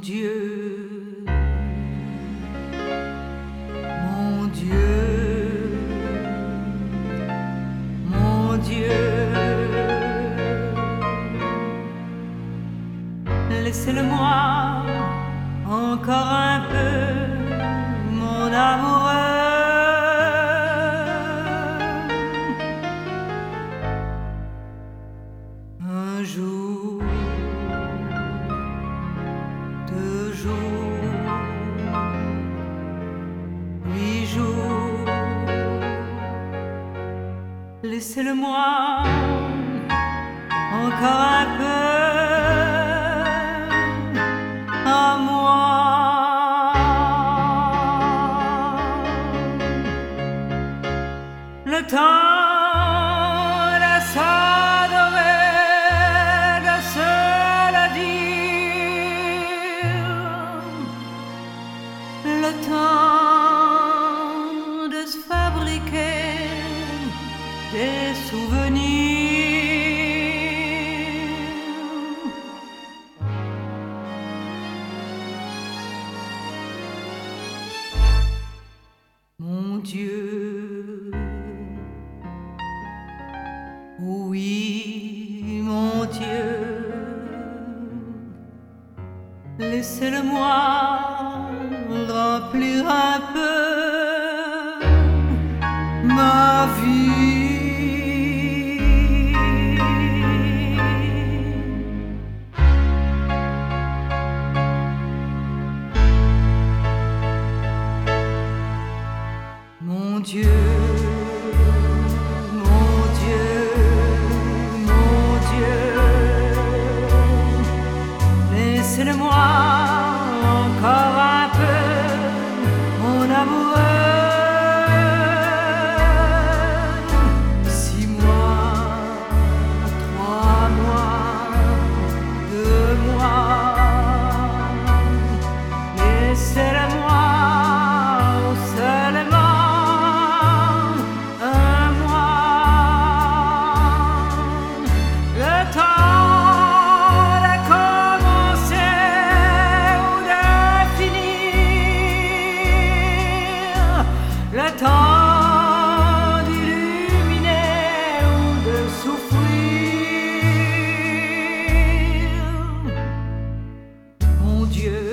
Dieu, mon Dieu, mon Dieu, laissez-le-moi encore un peu, mon amoureux. Un jour, 2 jours, 8 jours, laissez-le-moi encore un peu à moi. Le temps de s'adorer, de se le dire, le temps de se fabriquer des souvenirs. Mon Dieu, oui, mon Dieu, laissez-le-moi remplir un peu ma vie. Mon Dieu, mon Dieu, mon Dieu, laissez-le-moi encore un peu, mon amoureux. 6 mois, 3 mois, 2 mois, laissez-le-moi seulement un mois, le temps de commencer ou de finir, le temps d'illuminer ou de souffrir. Mon Dieu,